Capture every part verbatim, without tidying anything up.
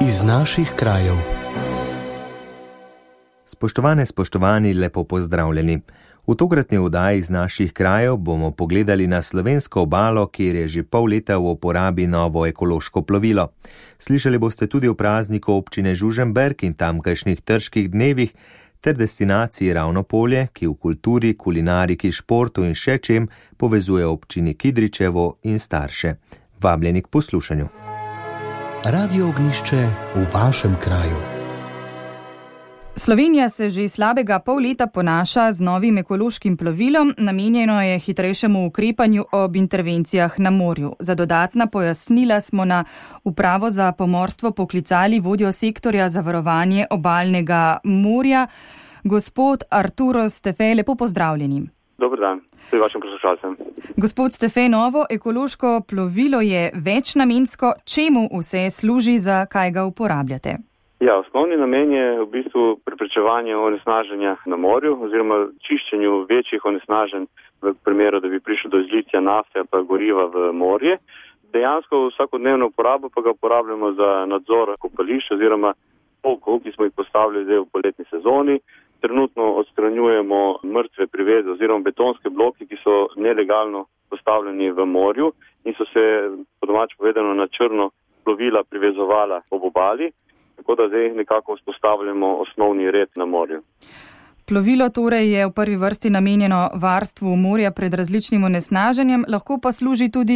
Iz naših krajev. Spoštovane, spoštovani, lepo pozdravljeni. V tokratni oddaji iz naših krajev bomo pogledali na slovensko obalo, kjer je že pol leta v uporabi novo ekološko plovilo. Slišali boste tudi o prazniku občine Žužemberk in tamkajšnjih trških dnevih ter destinaciji Ravnopolje, ki v kulturi, kulinariki, športu in še čem povezuje občini Kidričevo in starše. Vabljeni k poslušanju. Radio Ognjišče v vašem kraju. Slovenija se že slabega pol leta ponaša z novim ekološkim plovilom, namenjeno je hitrejšemu ukrepanju ob intervencijah na morju. Za dodatna pojasnila smo na Upravo za pomorstvo poklicali vodjo sektorja za varovanje obalnega morja, gospod Arturo Stefe, lepo pozdravljeni. Dober dan, vsem vašim poslušalcem. Gospod Stefe, novo ekološko plovilo je večnamensko. Čemu vse služi, za kaj ga uporabljate? Ja, osnovni namen je v bistvu preprečevanje onesnaženja na morju oziroma čiščenju večjih onesnaženj v primeru, da bi prišlo do izlitja nafte pa goriva v morje. Dejansko vsakodnevno uporabo pa ga uporabljamo za nadzor kopališč oziroma polkov, ki smo jih postavili zdaj v poletni sezoni. Trenutno odstranjujemo mrtve priveze oziroma betonske bloke, ki so nelegalno postavljeni v morju in so se, po domače povedano, na črno plovila privezovala ob obali. Tako da zdaj nekako vzpostavljamo osnovni red na morju. Plovilo torej je v prvi vrsti namenjeno varstvu morja pred različnim onesnaženjem, lahko pa služi tudi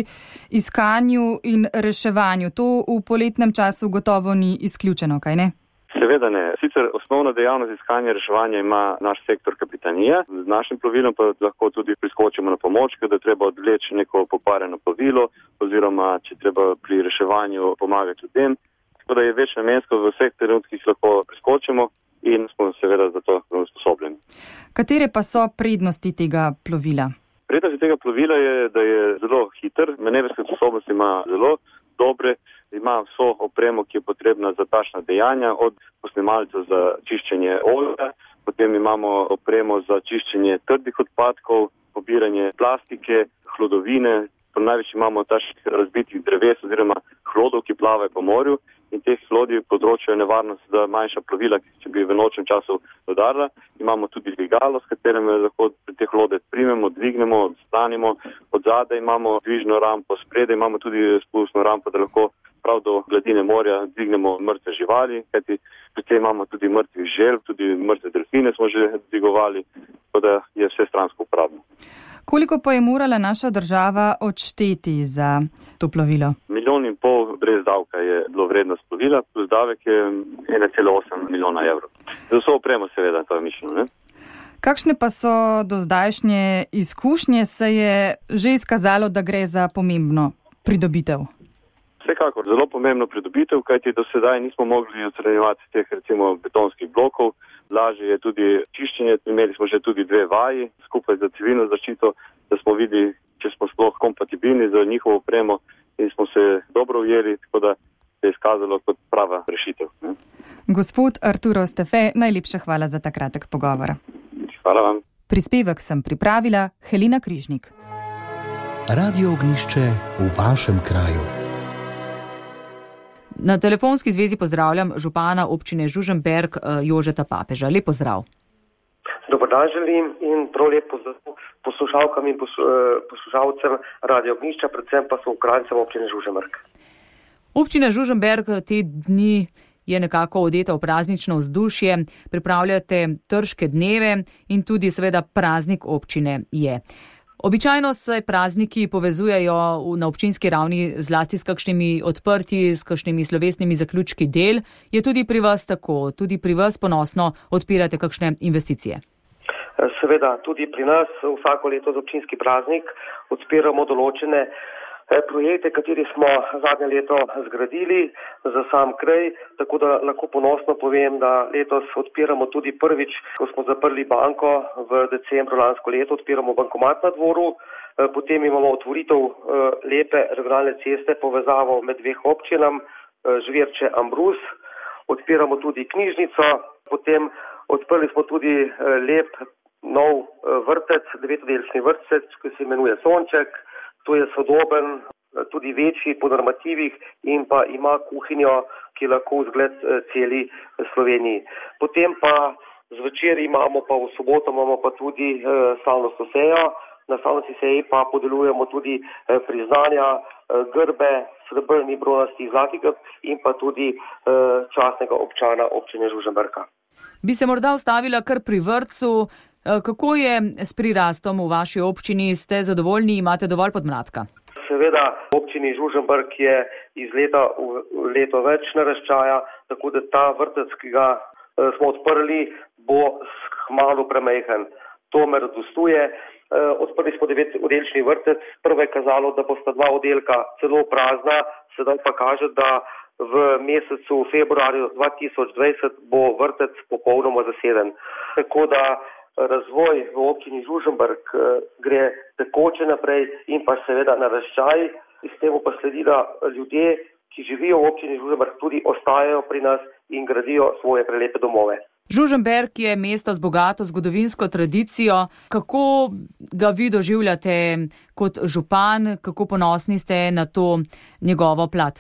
iskanju in reševanju. To v poletnem času gotovo ni izključeno, kaj ne? Seveda ne. Sicer osnovna dejavnost iskanja in reševanja ima naš sektor kapitanija. Z našim plovilom pa lahko tudi priskočimo na pomoč, kada treba odvleči neko pokvarjeno plovilo oziroma če treba pri reševanju pomagati ljudem. Tako da je večnamensko, v vseh trenutkih lahko priskočimo in smo seveda za to usposobljeni. Katere pa so prednosti tega plovila? Prednosti tega plovila je, da je zelo hiter, manevrske sposobnosti ima zelo dobre, ima vso opremo, ki je potrebna za takšna dejanja, od posnemalcev za čiščenje olja, potem imamo opremo za čiščenje trdih odpadkov, pobiranje plastike, hlodovine. Največ imamo takšnih razbitih dreves oziroma hlodov, ki plavajo po morju in teh hlodij področajo nevarnost za manjša plovila, če bi v nočnem času dodarila. Imamo tudi dvigalo, s katerim lahko te hlode primemo, dvignemo, odstanimo. Od zadaj imamo dvižno rampo, spredaj imamo tudi spustno rampo, da lahko prav do gladine morja dvignemo mrtve živali, kajti pri tem imamo tudi mrtvih želv, tudi mrtve delfine smo že dvigovali, tako da je vse stransko uporabno. Koliko pa je morala naša država odšteti za to plovilo? Milijon in pol brez davka je bilo vrednost plovila, plus davek je ena cela osem milijona evrov. Za vso opremo seveda, to je mišljeno, ne? Kakšne pa so do zdajšnje izkušnje, se je že izkazalo, da gre za pomembno pridobitev? Vsekakor, zelo pomembno pridobitev, kajti do sedaj nismo mogli odstranjevati teh recimo betonskih blokov. Lažje je tudi čiščenje, imeli smo že tudi dve vaji skupaj za civilno zaščito, da smo videli, če smo sploh kompatibilni za njihovo opremo in smo se dobro ujeli, tako da se je izkazalo kot prava rešitev. Ne? Gospod Arturo Stefe, najlepša hvala za ta kratek pogovor. Hvala vam. Prispevek sem pripravila Helena Križnik. Radio Ognjišče v vašem kraju. Na telefonski zvezi pozdravljam župana občine Žužemberk Jožeta Papeža. Lep pozdrav. Dobar dan želim in prav lep pozdrav poslušalkam in poslušalcem Radio Ognjišča, predvsem pa so ukrajncem občine Žužemberk. Občina Žužemberk te dni je nekako odeta v praznično vzdušje, pripravljate trške dneve in tudi seveda praznik občine je. Običajno se prazniki povezujejo na občinski ravni zlasti s kakšnimi odprti, s kakšnimi slovesnimi zaključki del. Je tudi pri vas tako? Tudi pri vas ponosno odpirate kakšne investicije? Seveda, tudi pri nas vsako leto za občinski praznik odpiramo določene projekte, kateri smo zadnje leto zgradili za sam kraj, tako da lahko ponosno povem, da letos odpiramo tudi prvič, ko smo zaprli banko v decembru lansko leto, odpiramo bankomat na dvoru, potem imamo otvoritev lepe regionalne ceste, povezavo med dveh občinam, Žvirče Ambrus, odpiramo tudi knjižnico, potem odprli smo tudi lep nov vrtec, devetodelčni vrtec, ki se imenuje Sonček. To je sodoben, tudi večji po normativih in pa ima kuhinjo, ki lahko vzgled celi Sloveniji. Potem pa zvečer imamo pa v soboto imamo pa tudi slavnostno sejo. Na slavnostni seji pa podeljujemo tudi priznanja, grbe, srebrni, bronasti, zlati grb in pa tudi častnega občana občine Žužemberka. Bi se morda ustavila kar pri vrtcu. Kako je s prirastom v vaši občini? Ste zadovoljni, imate dovolj podmladka? Seveda, v občini Žužemberk je iz leta v leto več naraščaja, tako da ta vrtec, ki ga smo odprli, bo kmalu premajhen. To me radostuje. Odprli smo devet oddelčni vrtec. Prvo je kazalo, da bosta dva oddelka celo prazna, sedaj pa kaže, da v mesecu februarju dva tisoč dvajset bo vrtec popolnoma zaseden. Tako da razvoj v občini Žužemberk gre tekoče naprej in pa seveda naraščaj. Iz temu pa sledi, da ljudje, ki živijo v občini Žužemberk, tudi ostajajo pri nas in gradijo svoje prelepe domove. Žužemberk je mesto z bogato zgodovinsko tradicijo. Kako ga vi doživljate kot župan? Kako ponosni ste na to njegovo plat?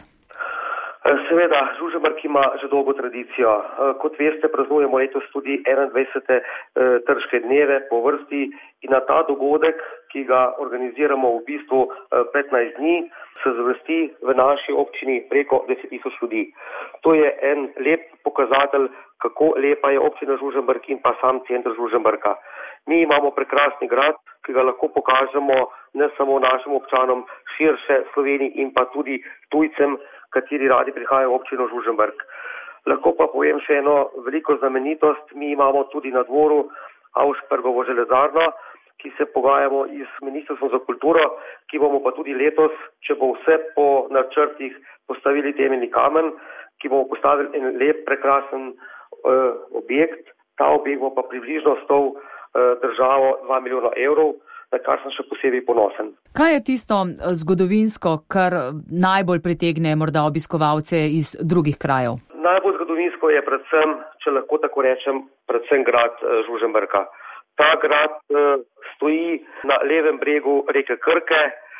Seveda, Žužemberk ima že dolgo tradicijo. Kot veste, praznujemo letos tudi enaindvajsete trške dneve po vrsti in na ta dogodek, ki ga organiziramo v bistvu petnajst dni, se zvrsti v naši občini preko deset tisoč ljudi. To je en lep pokazatelj, kako lepa je občina Žužemberk in pa sam center Žužemberka. Mi imamo prekrasni grad, ki ga lahko pokažemo ne samo našim občanom, širše Sloveniji in pa tudi tujcem, kateri radi prihajajo v občino Žužemberk. Lahko pa povem še eno veliko znamenitost. Mi imamo tudi na dvoru Auerspergovo železarno, ki se pogajamo iz Ministrstvom za kulturo, ki bomo pa tudi letos, če bo vse po načrtih, postavili temeljni kamen, ki bomo postavili en lep, prekrasen uh, objekt. Ta objekt bo pa približno stal uh, državo dva milijona evrov, na kar sem še posebej ponosen. Kaj je tisto zgodovinsko, kar najbolj pritegne morda obiskovalce iz drugih krajev? Najbolj zgodovinsko je predvsem, če lahko tako rečem, predvsem grad uh, Žužemberka. Ta grad uh, stoji na levem bregu reke Krke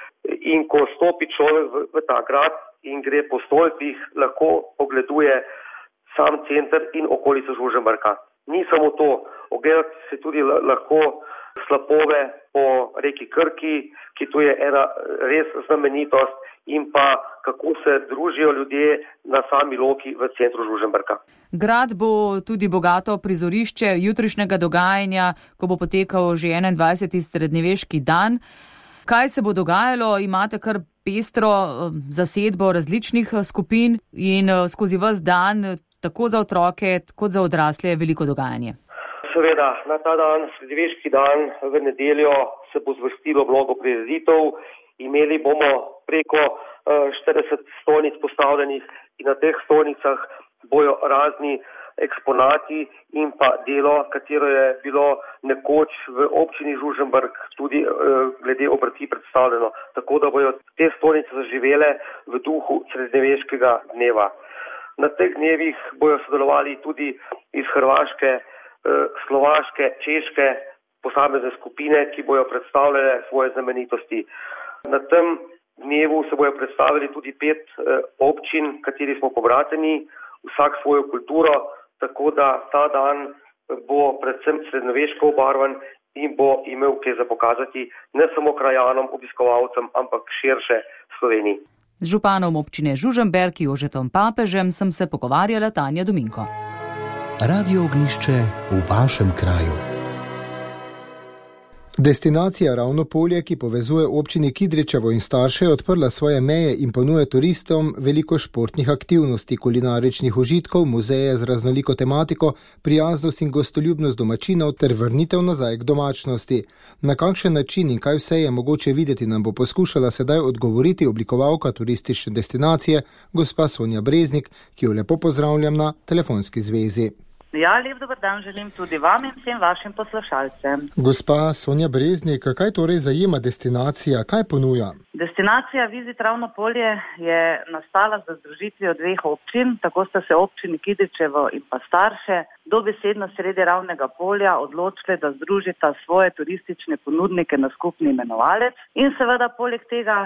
in ko stopi človek v, v ta grad in gre po stolpih, lahko ogleduje sam center in okolico Žužemberka. Ni samo to, ogledati se tudi lahko slapove po reki Krki, ki tu je ena res znamenitost, in pa kako se družijo ljudje na sami Loki v centru Žužemberka. Grad bo tudi bogato prizorišče jutrišnjega dogajanja, ko bo potekal že enaindvajseti srednjeveški dan. Kaj se bo dogajalo? Imate kar pestro zasedbo različnih skupin in skozi ves dan, tako za otroke, kot za odrasle, je veliko dogajanje. Seveda, na ta dan, srednjeveški dan, v nedeljo se bo zvrstilo mnogo prireditev. Imeli bomo preko štirideset stolnic postavljenih in na teh stolnicah bojo razni eksponati in pa delo, katero je bilo nekoč v občini Žužemberk tudi glede obrti predstavljeno. Tako da bojo te stolnice zaživele v duhu srednjeveškega dneva. Na teh dnevih bojo sodelovali tudi iz Hrvaške, Slovaške, Češke posamezne skupine, ki bojo predstavljale svoje znamenitosti. Na tem dnevu se bojo predstavili tudi pet eh, občin, kateri smo pobrateni, vsak svojo kulturo, tako da ta dan bo predvsem srednjeveško obarvan in bo imel kaj za pokazati ne samo krajanom, obiskovalcem, ampak širše Sloveniji. Z županom občine Žužemberk Jožetom Papežem sem se pogovarjala Tanja Dominko. Radio Ognjišče v vašem kraju. Destinacija Ravno polje, ki povezuje občini Kidričevo in Starše, je odprla svoje meje in ponuja turistom veliko športnih aktivnosti, kulinaričnih užitkov, muzeje z raznoliko tematiko, prijaznost in gostoljubnost domačinov ter vrnitev nazaj k domačnosti. Na kakšen način in kaj vse je mogoče videti, nam bo poskušala sedaj odgovoriti oblikovalka turistične destinacije, gospa Sonja Breznik, ki jo lepo pozdravljam na telefonski zvezi. Ja, lep dober dan želim tudi vam in vsem vašim poslušalcem. Gospa Sonja Breznik, kaj torej zajema destinacija, kaj ponuja? Destinacija Vizit Ravno polje je nastala za združitvijo dveh občin, tako sta se občini Kidričevo in pa Starše dobesedno sredi Ravnega polja odločili, da združita svoje turistične ponudnike na skupni imenovalec in seveda poleg tega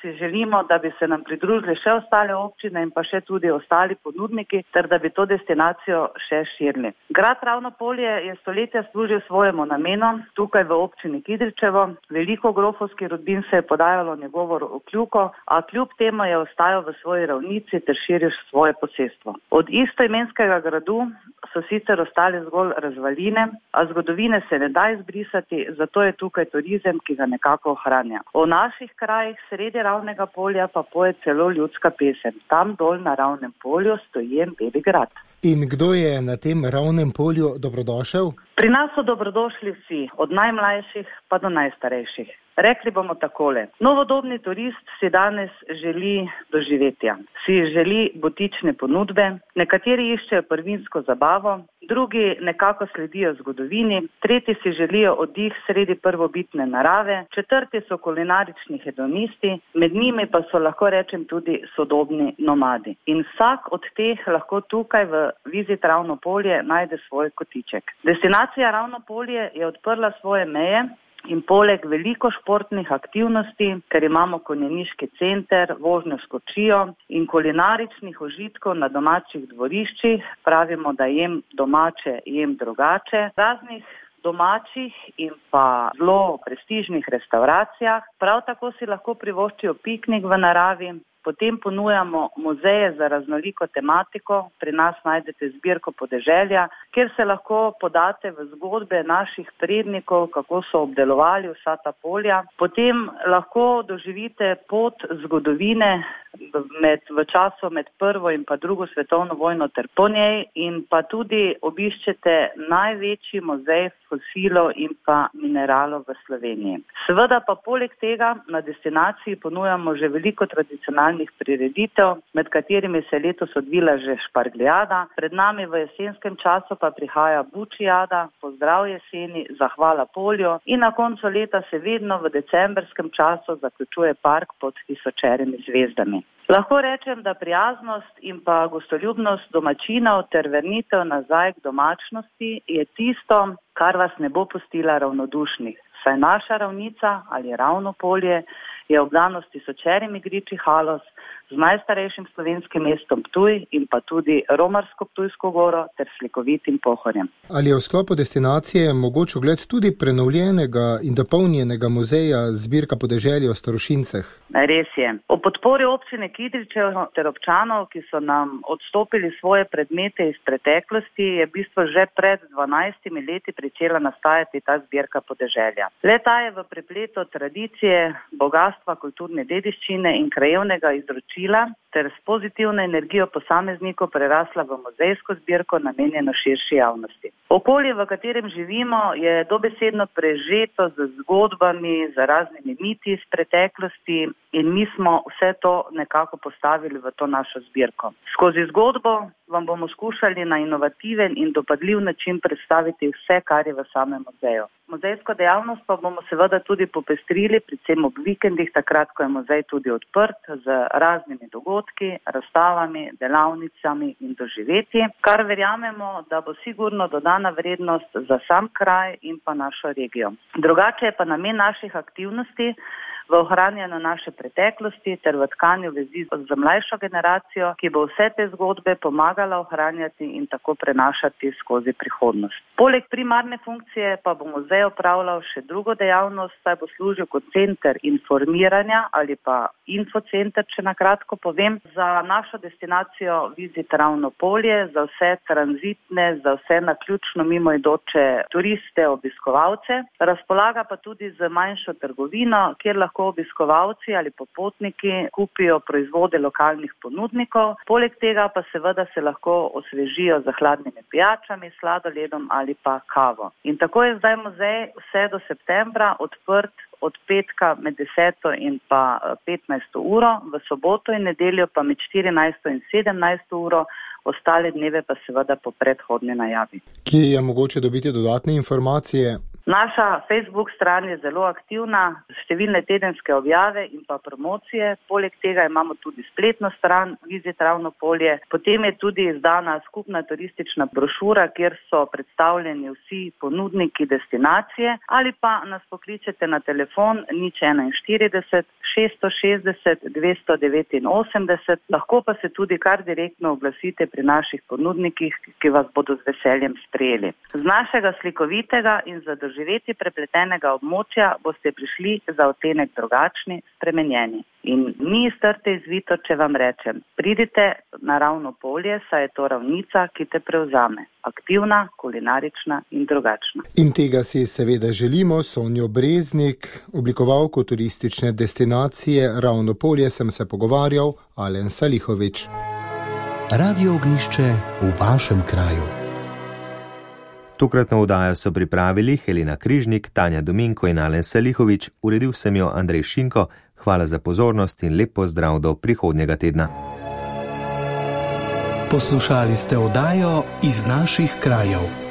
si želimo, da bi se nam pridružili še ostale občine in pa še tudi ostali ponudniki, ter da bi to destinacijo še širili. Grad Ravno polje je stoletja služil svojemu namenu, tukaj v občini Kidričevo. Veliko grofovskih rodbin se je podajalo njegovo okljuko, a kljub temu je ostajal v svoji ravnici ter širil svoje posestvo. Od istoimenskega gradu so sicer ostale zgolj razvaline, a zgodovine se ne da izbrisati, zato je tukaj turizem, ki ga nekako ohranja. O naših krajih sredi Ravnega polja pa poje celo ljudska pesem. Tam dol na Ravnem polju stoji en beli grad. In kdo je na tem Ravnem polju dobrodošel? Pri nas so dobrodošli vsi, od najmlajših pa do najstarejših. Rekli bomo takole. Novodobni turist si danes želi doživetja. Si želi butične ponudbe, nekateri iščejo prvinsko zabavo, drugi nekako sledijo zgodovini, tretji si želijo oddih sredi prvobitne narave, četrti so kulinarični hedonisti, med njimi pa so, lahko rečem, tudi sodobni nomadi. In vsak od teh lahko tukaj v Vizit Ravno polje najde svoj kotiček. Destinacija Ravno polje je odprla svoje meje in poleg veliko športnih aktivnosti, ker imamo konjeniški center, vožnjo s kočijo in kulinaričnih užitkov na domačih dvoriščih, pravimo, da jem domače, jem drugače, raznih domačih in pa zelo prestižnih restauracijah. Prav tako si lahko privoščijo piknik v naravi. Potem ponujamo muzeje za raznoliko tematiko, pri nas najdete zbirko podeželja, kjer se lahko podate v zgodbe naših prednikov, kako so obdelovali vsa ta polja. Potem lahko doživite pot zgodovine med, v času med prvo in pa drugo svetovno vojno ter po njej in pa tudi obiščete največji muzej fosilov in pa mineralov v Sloveniji. Seveda pa poleg tega na destinaciji ponujamo že veliko tradicionalnih prireditev, med katerimi se letos odvila že šparglijada, pred nami v jesenskem času pa prihaja bučijada, pozdrav jeseni, zahvala polju in na koncu leta se vedno v decembrskem času zaključuje park pod tisočerimi zvezdami. Lahko rečem, da prijaznost in pa gostoljubnost domačinov ter vrnitev nazaj k domačnosti je tisto, kar vas ne bo pustila ravnodušnih. Saj naša ravnica ali Ravno polje je obdano s tisočerimi griči Halos, z najstarejšim slovenskim mestom Ptuj in pa tudi Romarsko-Ptujsko goro ter slikovitim Pohorjem. Ali je v sklopu destinacije mogoč ogled tudi prenovljenega in dopolnjenega muzeja zbirka podeželja o starošinceh? Res je. O podpori občine Kidričevo ter občanov, ki so nam odstopili svoje predmete iz preteklosti, je v bistvu že pred dvanajstimi leti pričela nastajati ta zbirka podeželja. Le-ta je v prepletu tradicije, bogatstva kulturne dediščine in krajevnega izročila ter s pozitivno energijo posameznikov prerasla v muzejsko zbirko namenjeno širši javnosti. Okolje, v katerem živimo, je dobesedno prežeto z zgodbami, z raznimi miti iz preteklosti in mi smo vse to nekako postavili v to našo zbirko. Skozi zgodbo vam bomo skušali na inovativen in dopadljiv način predstaviti vse, kar je v samem muzeju. Muzejsko dejavnost pa bomo seveda tudi popestrili, predvsem ob vikendih, takrat, ko je muzej tudi odprt, z raznimi dogodki, razstavami, delavnicami in doživetji, kar verjamemo, da bo sigurno dodana vrednost za sam kraj in pa našo regijo. Drugače je pa namen naših aktivnosti v ohranjanju naše preteklosti ter v tkanju vezi z mlajšo generacijo, ki bo vse te zgodbe pomagala ohranjati in tako prenašati skozi prihodnost. Poleg primarne funkcije pa bo muzej opravljal še drugo dejavnost, saj bo služil kot center informiranja ali pa infocenter, če na kratko povem, za našo destinacijo Vizit Ravno polje, za vse tranzitne, za vse naključno mimoidoče turiste, obiskovalce. Razpolaga pa tudi z manjšo trgovino, kjer lahko lahko obiskovalci ali popotniki kupijo proizvode lokalnih ponudnikov, poleg tega pa seveda se lahko osvežijo z hladnimi pijačami, sladoledom ali pa kavo. In tako je zdaj muzej vse do septembra odprt od petka med deseto in pa petnajsto uro, v soboto in nedeljo pa med štirinajsto in sedemnajsto uro ostale dneve pa seveda po predhodni najavi. Kje je mogoče dobiti dodatne informacije? Naša Facebook stran je zelo aktivna, številne tedenske objave in pa promocije. Poleg tega imamo tudi spletno stran Vizit Ravno polje. Potem je tudi izdana skupna turistična brošura, kjer so predstavljeni vsi ponudniki destinacije, ali pa nas pokličete na telefon nič enainštirideset šeststo šestdeset dvesto devetinosemdeset. Lahko pa se tudi kar direktno oglasite pri naših ponudnikih, ki vas bodo z veseljem sprejeli. Z našega slikovitega in zadržavnega živeti prepletenega območja boste prišli za odtenek drugačni, spremenjeni. In ni iz trte izvito, če vam rečem, pridite na Ravno polje, saj je to ravnica, ki te prevzame. Aktivna, kulinarična in drugačna. In tega si seveda želimo. Sonjo Breznik, oblikovalko turistične destinacije Ravno polje, sem se pogovarjal, Alen Salihovič. Radio Ognjišče v vašem kraju. Tokratno oddajo so pripravili Helena Križnik, Tanja Dominko in Alen Salihovič, uredil sem jo Andrej Šinko. Hvala za pozornost in lep pozdrav do prihodnjega tedna. Poslušali ste oddajo Iz naših krajev.